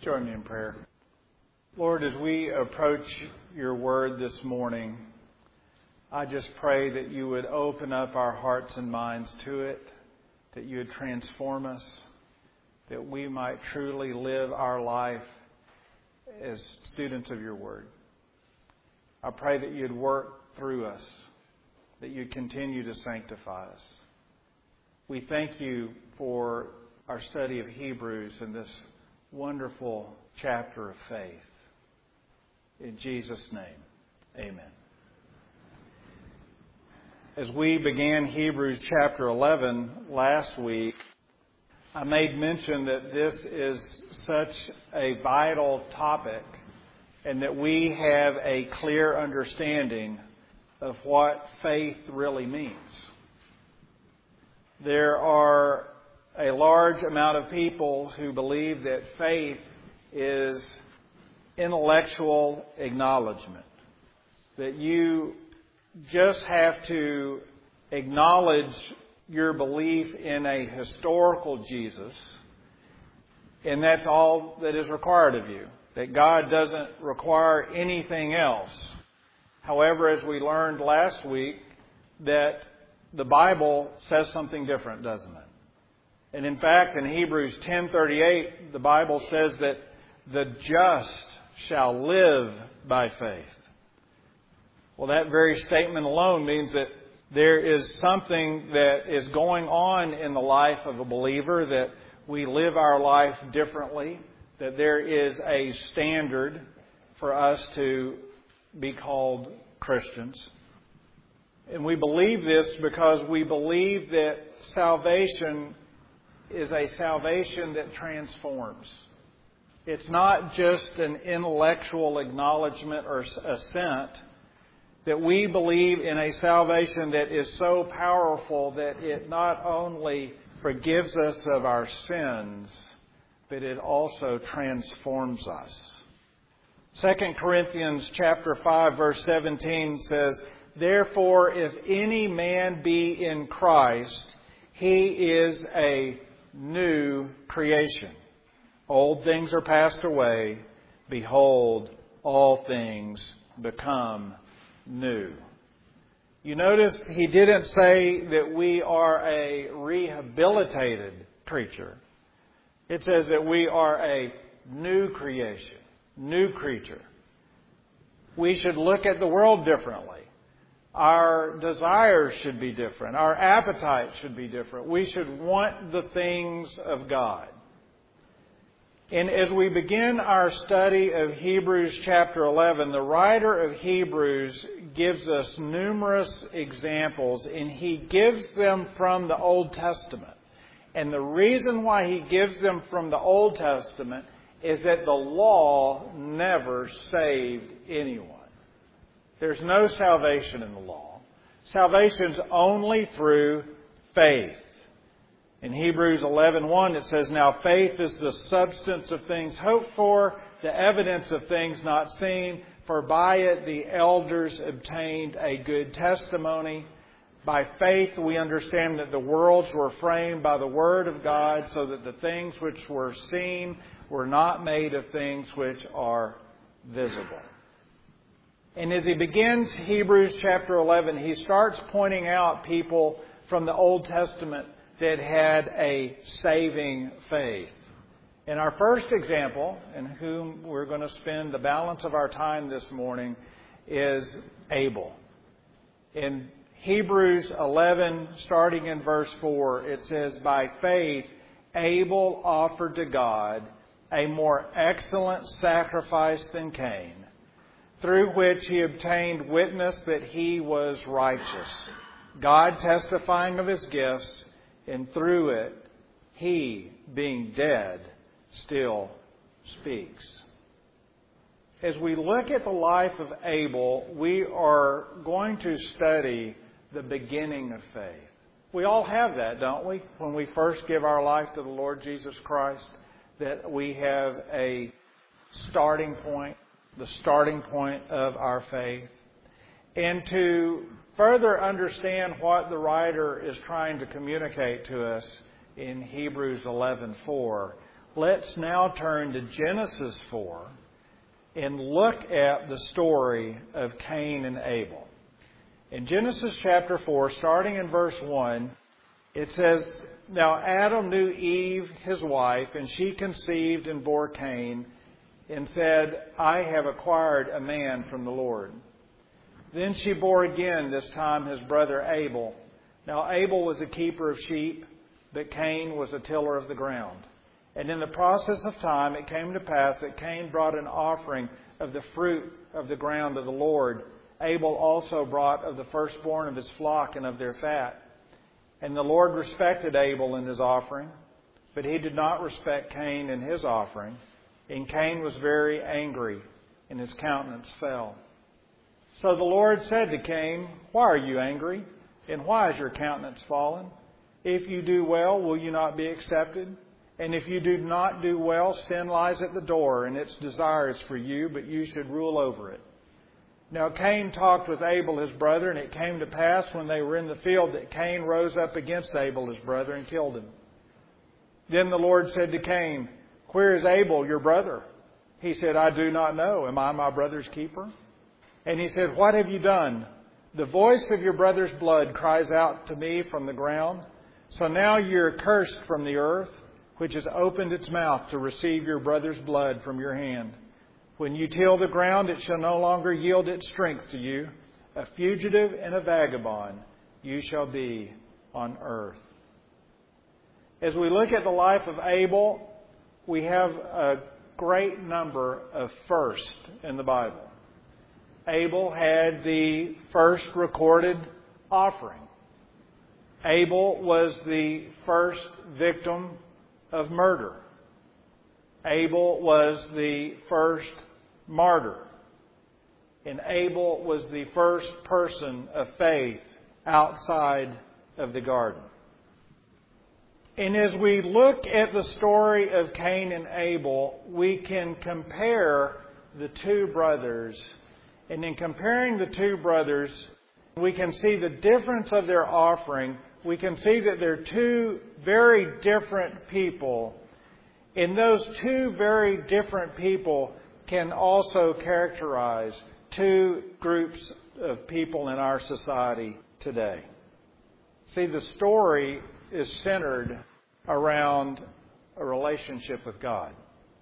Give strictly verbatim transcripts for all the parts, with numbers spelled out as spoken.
Join me in prayer. Lord, as we approach your word this morning, I just pray that you would open up our hearts and minds to it, that you would transform us, that we might truly live our life as students of your word. I pray that you'd work through us, that you'd continue to sanctify us. We thank you for our study of Hebrews and this wonderful chapter of faith. In Jesus' name, amen. As we began Hebrews chapter eleven last week, I made mention that this is such a vital topic and that we have a clear understanding of what faith really means. There are a large amount of people who believe that faith is intellectual acknowledgement, that you just have to acknowledge your belief in a historical Jesus, and that's all that is required of you, that God doesn't require anything else. However, as we learned last week, that the Bible says something different, doesn't it? And in fact, in Hebrews ten thirty-eight, the Bible says that the just shall live by faith. Well, that very statement alone means that there is something that is going on in the life of a believer, that we live our life differently, that there is a standard for us to be called Christians. And we believe this because we believe that salvation is a salvation that transforms. It's not just an intellectual acknowledgement or assent, that we believe in a salvation that is so powerful that it not only forgives us of our sins, but it also transforms us. Second Corinthians chapter five verse seventeen says, "Therefore, if any man be in Christ, he is a new creation. Old things are passed away. Behold, all things become new." You notice he didn't say that we are a rehabilitated creature. It says that we are a new creation, new creature. We should look at the world differently. Our desires should be different. Our appetites should be different. We should want the things of God. And as we begin our study of Hebrews chapter eleven, the writer of Hebrews gives us numerous examples, and he gives them from the Old Testament. And the reason why he gives them from the Old Testament is that the law never saved anyone. There's no salvation in the law. Salvation's only through faith. In Hebrews eleven one it says, "Now faith is the substance of things hoped for, the evidence of things not seen, for by it the elders obtained a good testimony." By faith we understand that the worlds were framed by the Word of God, so that the things which were seen were not made of things which are visible. And as he begins Hebrews chapter eleven, he starts pointing out people from the Old Testament that had a saving faith. And our first example, in whom we're going to spend the balance of our time this morning, is Abel. In Hebrews eleven, starting in verse four, it says, "By faith Abel offered to God a more excellent sacrifice than Cain, through which he obtained witness that he was righteous, God testifying of his gifts, and through it he, being dead, still speaks." As we look at the life of Abel, we are going to study the beginning of faith. We all have that, don't we? When we first give our life to the Lord Jesus Christ, that we have a starting point, the starting point of our faith. And to further understand what the writer is trying to communicate to us in Hebrews eleven four, let's now turn to Genesis four and look at the story of Cain and Abel. In Genesis chapter four, starting in verse one, it says, "Now Adam knew Eve, his wife, and she conceived and bore Cain, and said, I have acquired a man from the Lord. Then she bore again, this time his brother Abel. Now Abel was a keeper of sheep, but Cain was a tiller of the ground. And in the process of time it came to pass that Cain brought an offering of the fruit of the ground to the Lord. Abel also brought of the firstborn of his flock and of their fat. And the Lord respected Abel and his offering, but he did not respect Cain and his offering. And Cain was very angry, and his countenance fell. So the Lord said to Cain, Why are you angry? And why is your countenance fallen? If you do well, will you not be accepted? And if you do not do well, sin lies at the door, and its desire is for you, but you should rule over it. Now Cain talked with Abel his brother, and it came to pass when they were in the field that Cain rose up against Abel his brother and killed him. Then the Lord said to Cain, Where is Abel your brother? He said, I do not know. Am I my brother's keeper? And he said, What have you done? The voice of your brother's blood cries out to me from the ground. So now you're cursed from the earth, which has opened its mouth to receive your brother's blood from your hand. When you till the ground, it shall no longer yield its strength to you. A fugitive and a vagabond you shall be on earth. As we look at the life of Abel, we have a great number of firsts in the Bible. Abel had the first recorded offering. Abel was the first victim of murder. Abel was the first martyr. And Abel was the first person of faith outside of the garden. And as we look at the story of Cain and Abel, we can compare the two brothers. And in comparing the two brothers, we can see the difference of their offering. We can see that they're two very different people. And those two very different people can also characterize two groups of people in our society today. See, the story is centered around a relationship with God.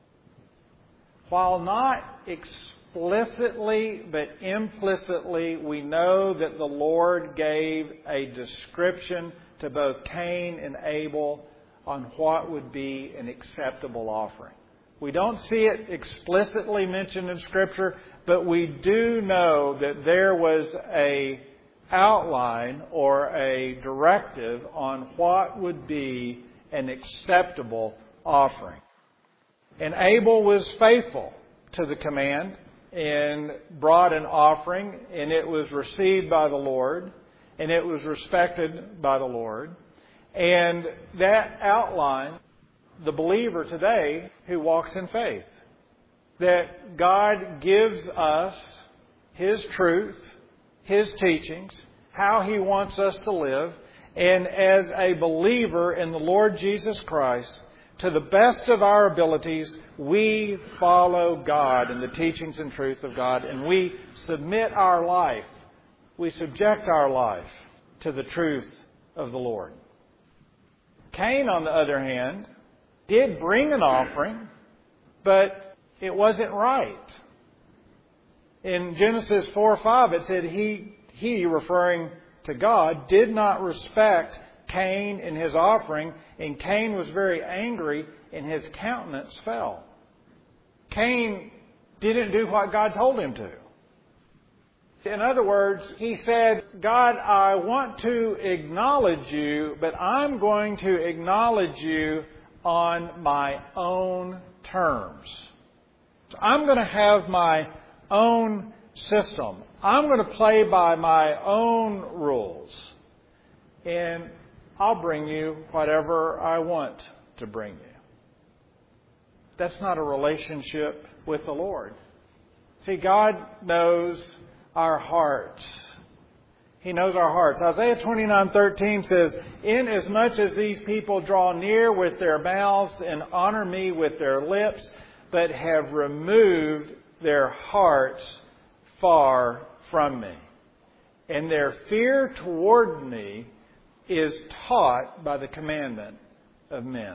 While not explicitly but implicitly, we know that the Lord gave a description to both Cain and Abel on what would be an acceptable offering. We don't see it explicitly mentioned in Scripture, but we do know that there was a outline or a directive on what would be an acceptable offering. And Abel was faithful to the command and brought an offering, and it was received by the Lord, and it was respected by the Lord. And that outline the believer today who walks in faith. That God gives us His truth, His teachings, how He wants us to live. And as a believer in the Lord Jesus Christ, to the best of our abilities, we follow God and the teachings and truth of God. And we submit our life, we subject our life to the truth of the Lord. Cain, on the other hand, did bring an offering, but it wasn't right. In Genesis four five, it said he, he, referring to God, did not respect Cain and his offering, and Cain was very angry, and his countenance fell. Cain didn't do what God told him to. In other words, he said, God, I want to acknowledge you, but I'm going to acknowledge you on my own terms. So I'm going to have my own system. I'm going to play by my own rules. And I'll bring you whatever I want to bring you. That's not a relationship with the Lord. See, God knows our hearts. He knows our hearts. Isaiah twenty-nine thirteen says, "Inasmuch as these people draw near with their mouths and honor me with their lips, but have removed their hearts far from me. And their fear toward me is taught by the commandment of men."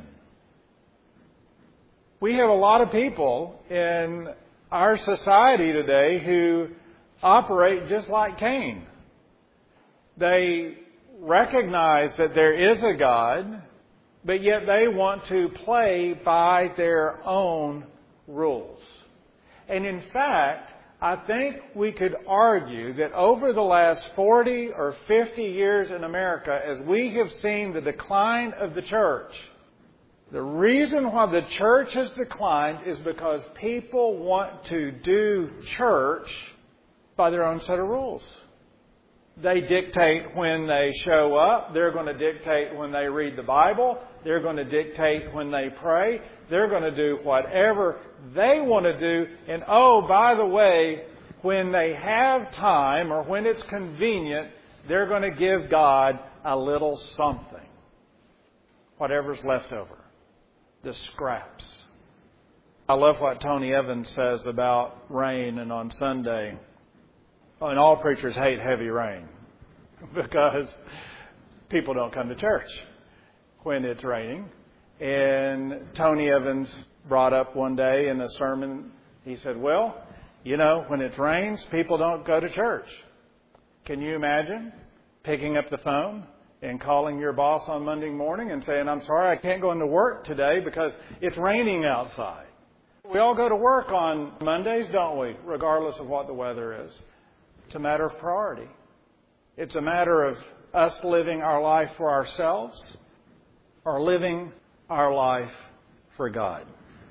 We have a lot of people in our society today who operate just like Cain. They recognize that there is a God, but yet they want to play by their own rules. And in fact, I think we could argue that over the last forty or fifty years in America, as we have seen the decline of the church, the reason why the church has declined is because people want to do church by their own set of rules. They dictate when they show up. They're going to dictate when they read the Bible. They're going to dictate when they pray. They're going to do whatever they want to do. And oh, by the way, when they have time or when it's convenient, they're going to give God a little something. Whatever's left over. The scraps. I love what Tony Evans says about rain and on Sunday. And all preachers hate heavy rain because people don't come to church when it's raining. And Tony Evans brought up one day in a sermon, he said, well, you know, when it rains, people don't go to church. Can you imagine picking up the phone and calling your boss on Monday morning and saying, I'm sorry, I can't go into work today because it's raining outside? We all go to work on Mondays, don't we? Regardless of what the weather is. It's a matter of priority. It's a matter of us living our life for ourselves or living our life for God.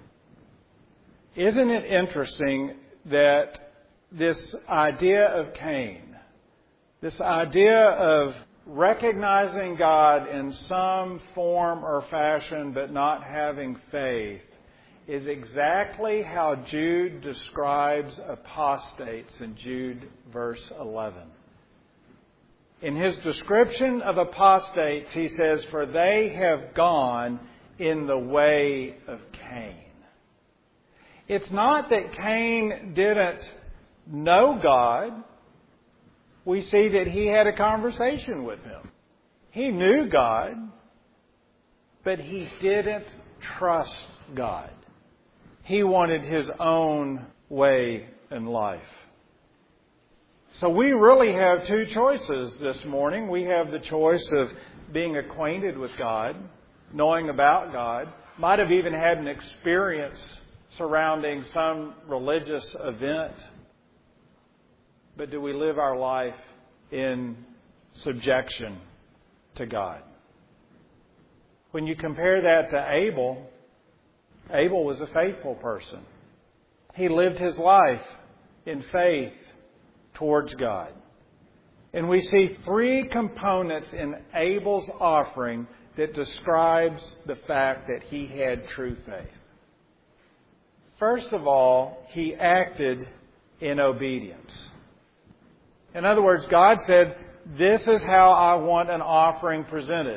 Isn't it interesting that this idea of Cain, this idea of recognizing God in some form or fashion but not having faith, is exactly how Jude describes apostates in Jude verse eleven. In his description of apostates, he says, "For they have gone in the way of Cain." It's not that Cain didn't know God. We see that he had a conversation with him. He knew God, but he didn't trust God. He wanted his own way in life. So we really have two choices this morning. We have the choice of being acquainted with God, knowing about God, might have even had an experience surrounding some religious event. But do we live our life in subjection to God? When you compare that to Abel, Abel was a faithful person. He lived his life in faith towards God. And we see three components in Abel's offering that describes the fact that he had true faith. First of all, he acted in obedience. In other words, God said, this is how I want an offering presented.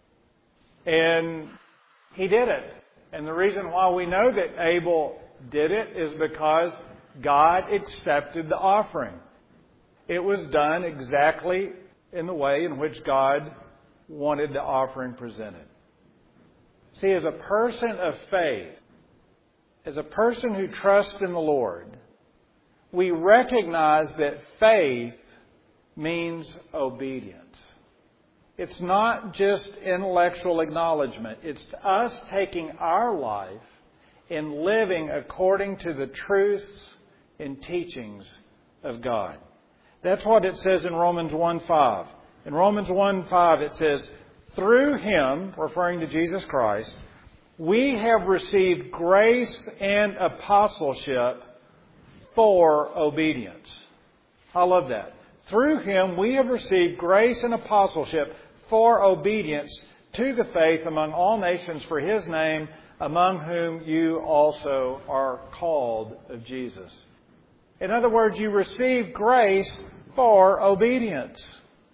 And he did it. And the reason why we know that Abel did it is because God accepted the offering. It was done exactly in the way in which God wanted the offering presented. See, as a person of faith, as a person who trusts in the Lord, we recognize that faith means obedience. It's not just intellectual acknowledgement. It's us taking our life and living according to the truths and teachings of God. That's what it says in Romans one five. In Romans one five it says, through Him, referring to Jesus Christ, we have received grace and apostleship for obedience. I love that. Through Him we have received grace and apostleship for obedience to the faith among all nations for His name, among whom you also are called of Jesus. In other words, you receive grace for obedience.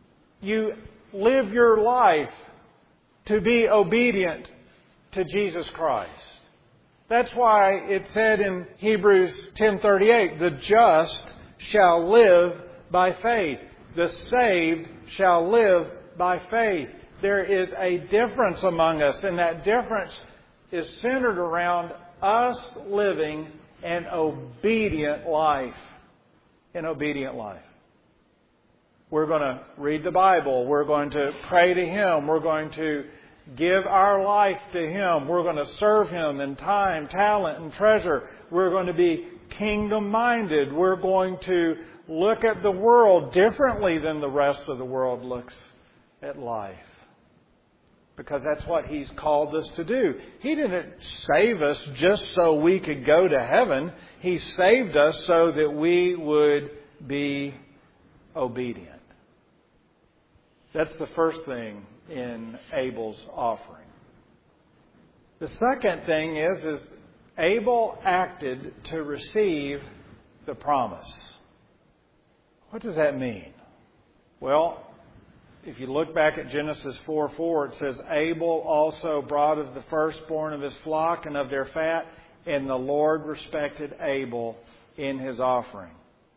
you live your life to be obedient to Jesus Christ. That's why it said in Hebrews ten thirty-eight, the just shall live by faith. The saved shall live by faith. There is a difference among us, and that difference is centered around us living an obedient life. An obedient life. We're going to read the Bible. We're going to pray to Him. We're going to give our life to Him. We're going to serve Him in time, talent, and treasure. We're going to be kingdom-minded. We're going to look at the world differently than the rest of the world looks at life. Because that's what He's called us to do. He didn't save us just so we could go to heaven. He saved us so that we would be obedient. That's the first thing in Abel's offering. The second thing is, is Abel acted to receive the promise. What does that mean? Well, if you look back at Genesis four four, it says, Abel also brought of the firstborn of his flock and of their fat, and the Lord respected Abel in his offering.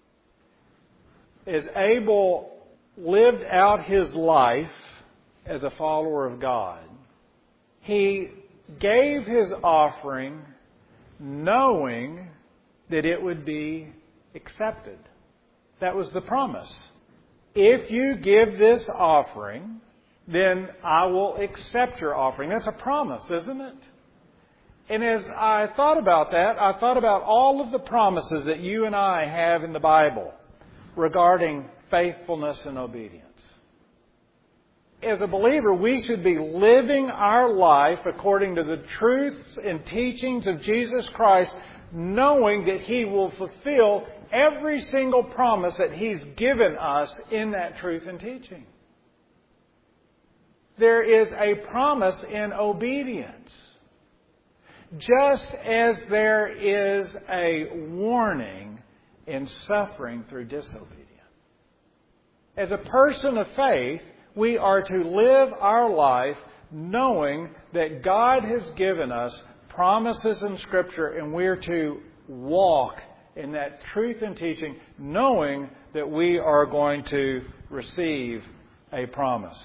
As Abel lived out his life as a follower of God, he gave his offering knowing that it would be accepted. That was the promise. If you give this offering, then I will accept your offering. That's a promise, isn't it? And as I thought about that, I thought about all of the promises that you and I have in the Bible regarding faithfulness and obedience. As a believer, we should be living our life according to the truths and teachings of Jesus Christ, knowing that He will fulfill every single promise that He's given us in that truth and teaching. There is a promise in obedience, just as there is a warning in suffering through disobedience. As a person of faith, we are to live our life knowing that God has given us promises in Scripture, and we're to walk in that truth and teaching, knowing that we are going to receive a promise.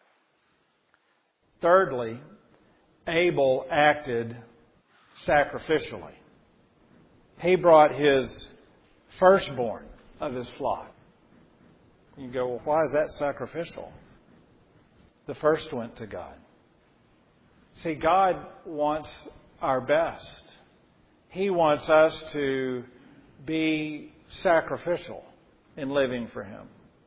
Thirdly, Abel acted sacrificially. He brought his firstborn of his flock. You go, well, why is that sacrificial? The first went to God. See, God wants our best. He wants us to be sacrificial in living for Him.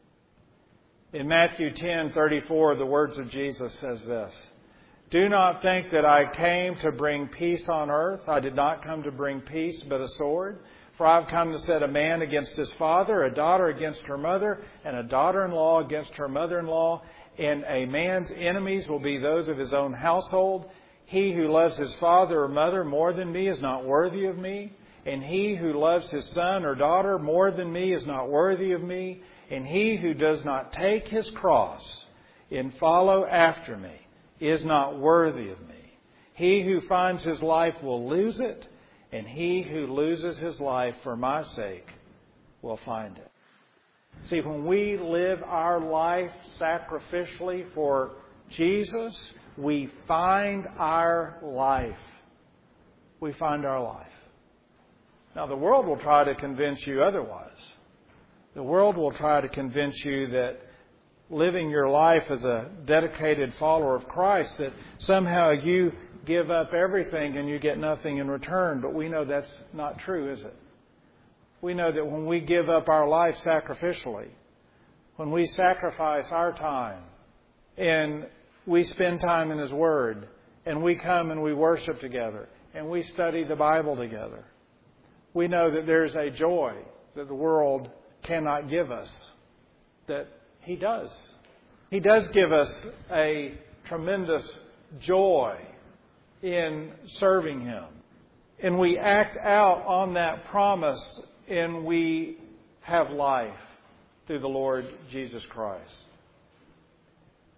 In Matthew ten thirty-four, the words of Jesus says this, "Do not think that I came to bring peace on earth. I did not come to bring peace, but a sword. For I have come to set a man against his father, a daughter against her mother, and a daughter-in-law against her mother-in-law. And a man's enemies will be those of his own household. He who loves his father or mother more than me is not worthy of me. And he who loves his son or daughter more than me is not worthy of me. And he who does not take his cross and follow after me is not worthy of me. He who finds his life will lose it, and he who loses his life for my sake will find it." See, when we live our life sacrificially for Jesus, we find our life. We find our life. Now, the world will try to convince you otherwise. The world will try to convince you that living your life as a dedicated follower of Christ, that somehow you give up everything and you get nothing in return. But we know that's not true, is it? We know that when we give up our life sacrificially, when we sacrifice our time and we spend time in His Word and we come and we worship together and we study the Bible together, we know that there's a joy that the world cannot give us, that He does. He does give us a tremendous joy in serving Him. And we act out on that promise, and we have life through the Lord Jesus Christ.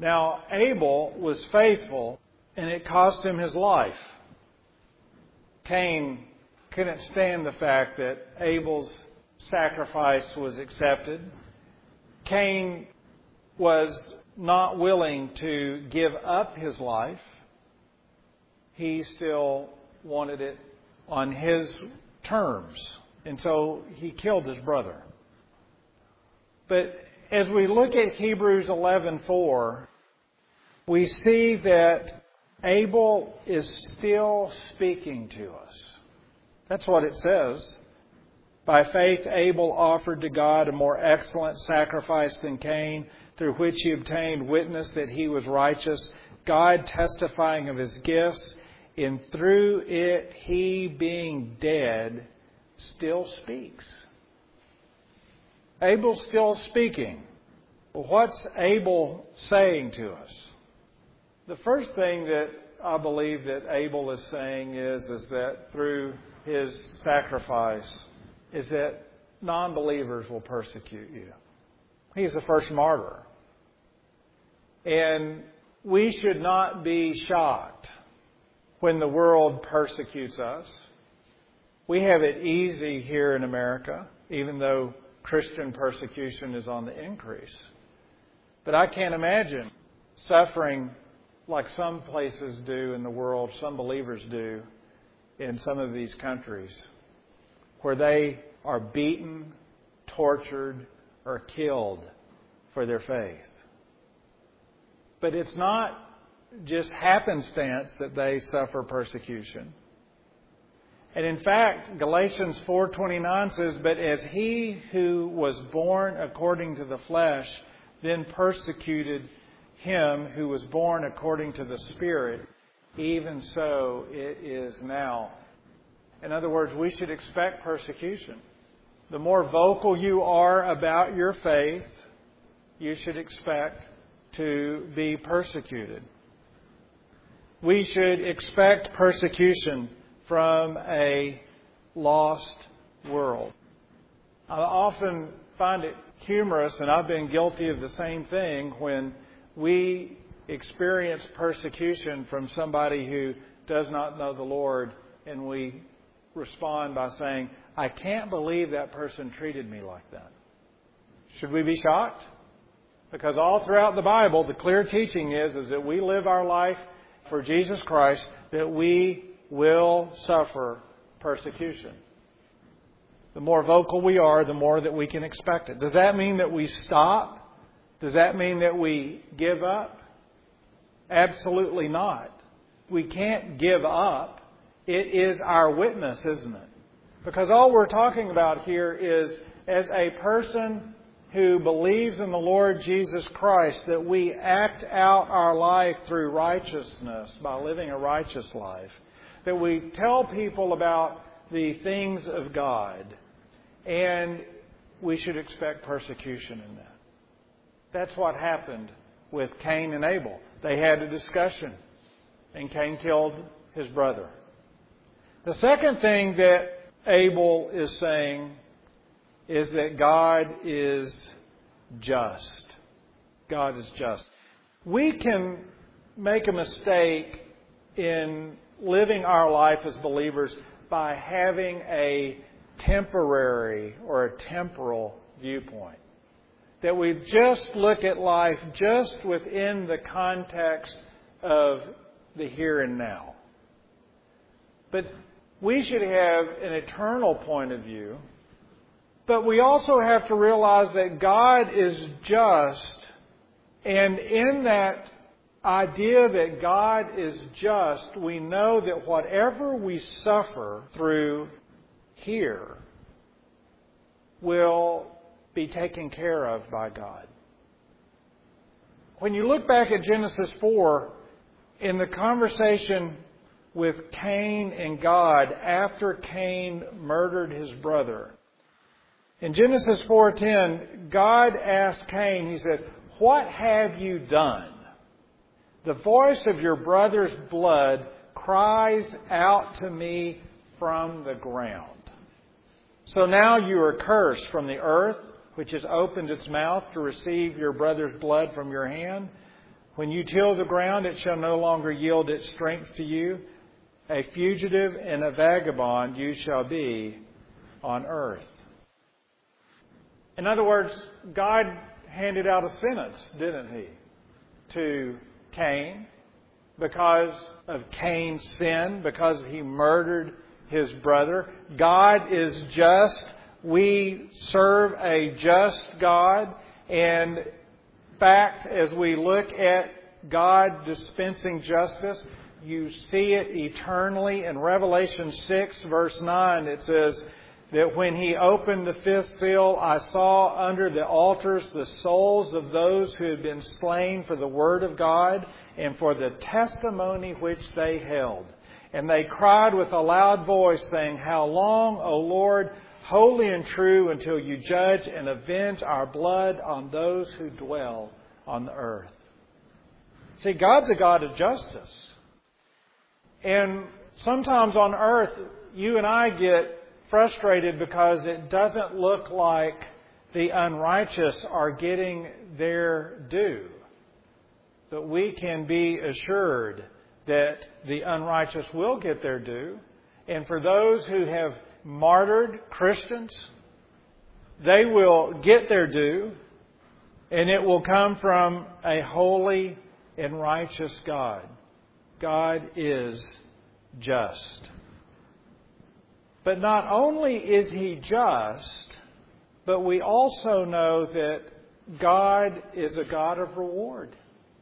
Now, Abel was faithful, and it cost him his life. Cain couldn't stand the fact that Abel's sacrifice was accepted. Cain was not willing to give up his life. He still wanted it on his terms. And so he killed his brother. But as we look at Hebrews eleven four, we see that Abel is still speaking to us. That's what it says. By faith, Abel offered to God a more excellent sacrifice than Cain, through which he obtained witness that he was righteous, God testifying of his gifts, and through it he, being dead, still speaks. Abel's still speaking. Well, what's Abel saying to us? The first thing that I believe that Abel is saying is, is that through his sacrifice, is that non-believers will persecute you. He's the first martyr. And we should not be shocked when the world persecutes us. We have it easy here in America, even though Christian persecution is on the increase. But I can't imagine suffering like some places do in the world, some believers do in some of these countries, where they are beaten, tortured, or killed for their faith. But it's not just happenstance that they suffer persecution. And in fact, Galatians four twenty-nine says, "But as he who was born according to the flesh then persecuted him who was born according to the Spirit, even so it is now." In other words, we should expect persecution. The more vocal you are about your faith, you should expect to be persecuted. We should expect persecution from a lost world. I often find it humorous, and I've been guilty of the same thing, when we experience persecution from somebody who does not know the Lord, and we respond by saying, "I can't believe that person treated me like that." Should we be shocked? Because all throughout the Bible, the clear teaching is, is that we live our life for Jesus Christ, that we will suffer persecution. The more vocal we are, the more that we can expect it. Does that mean that we stop? Does that mean that we give up? Absolutely not. We can't give up. It is our witness, isn't it? Because all we're talking about here is, as a person who believes in the Lord Jesus Christ, that we act out our life through righteousness by living a righteous life. That we tell people about the things of God. And we should expect persecution in that. That's what happened with Cain and Abel. They had a discussion, and Cain killed his brother. The second thing that Abel is saying is that God is just. God is just. We can make a mistake in living our life as believers by having a temporary or a temporal viewpoint. That we just look at life just within the context of the here and now. But we should have an eternal point of view. But we also have to realize that God is just. And in that idea that God is just, we know that whatever we suffer through here will be taken care of by God. When you look back at Genesis four, in the conversation with Cain and God after Cain murdered his brother, in Genesis four ten, God asked Cain, He said, "What have you done? The voice of your brother's blood cries out to me from the ground. So now you are cursed from the earth, which has opened its mouth to receive your brother's blood from your hand. When you till the ground, it shall no longer yield its strength to you. A fugitive and a vagabond you shall be on earth. In other words, God handed out a sentence, didn't He, to Cain because of Cain's sin, because he murdered his brother. God is just. We serve a just God. And in fact, as we look at God dispensing justice, you see it eternally. In Revelation six, verse nine, it says that when He opened the fifth seal, I saw under the altars the souls of those who had been slain for the word of God and for the testimony which they held. And they cried with a loud voice, saying, How long, O Lord, holy and true, until you judge and avenge our blood on those who dwell on the earth? See, God's a God of justice. And sometimes on earth, you and I get frustrated because it doesn't look like the unrighteous are getting their due. But we can be assured that the unrighteous will get their due. And for those who have martyred Christians, they will get their due. And it will come from a holy and righteous God. God is just. But not only is He just, but we also know that God is a God of reward.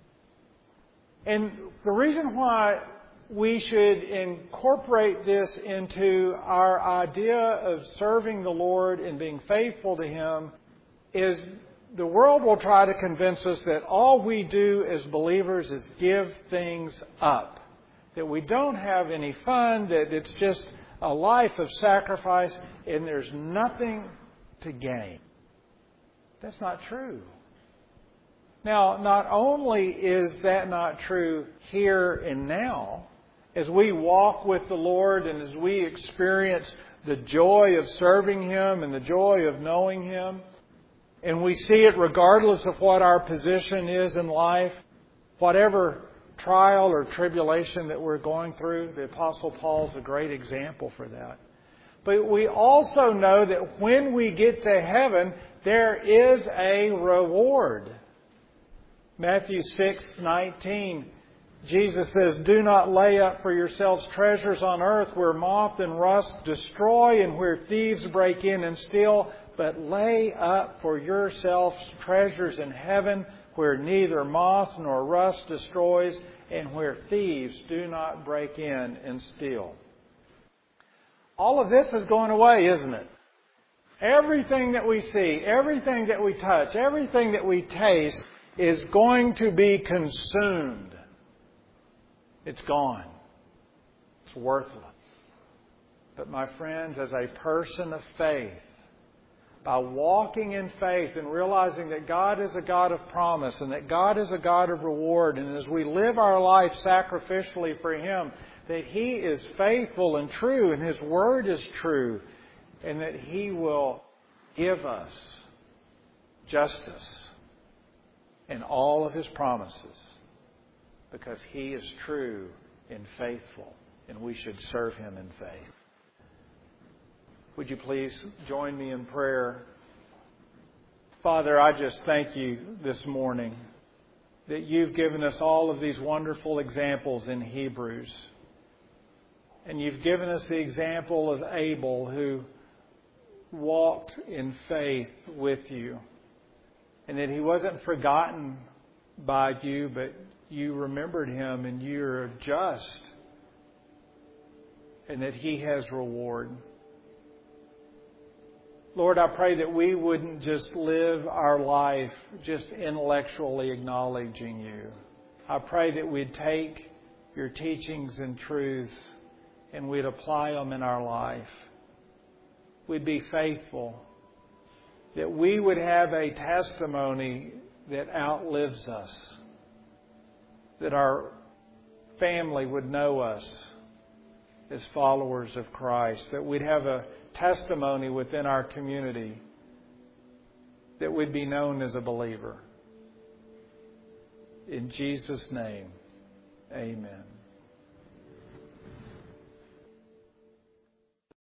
And the reason why we should incorporate this into our idea of serving the Lord and being faithful to Him is the world will try to convince us that all we do as believers is give things up. That we don't have any fun, that it's just a life of sacrifice, and there's nothing to gain. That's not true. Now, not only is that not true here and now, as we walk with the Lord and as we experience the joy of serving Him and the joy of knowing Him, and we see it regardless of what our position is in life, whatever trial or tribulation that we're going through, the Apostle Paul's a great example for that. But we also know that when we get to heaven, there is a reward. Matthew six nineteen, Jesus says, Do not lay up for yourselves treasures on earth where moth and rust destroy and where thieves break in and steal, but lay up for yourselves treasures in heaven where neither moth nor rust destroys and where thieves do not break in and steal. All of this is going away, isn't it? Everything that we see, everything that we touch, everything that we taste is going to be consumed. It's gone. It's worthless. But my friends, as a person of faith, by walking in faith and realizing that God is a God of promise and that God is a God of reward, and as we live our life sacrificially for Him, that He is faithful and true and His Word is true, and that He will give us justice in all of His promises because He is true and faithful, and we should serve Him in faith. Would you please join me in prayer? Father, I just thank You this morning that You've given us all of these wonderful examples in Hebrews. And You've given us the example of Abel, who walked in faith with You. And that he wasn't forgotten by You, but You remembered him and You're just. And that he has reward. Lord, I pray that we wouldn't just live our life just intellectually acknowledging You. I pray that we'd take Your teachings and truths and we'd apply them in our life. We'd be faithful. That we would have a testimony that outlives us. That our family would know us as followers of Christ. That we'd have a testimony within our community that we'd be known as a believer. In Jesus' name, amen.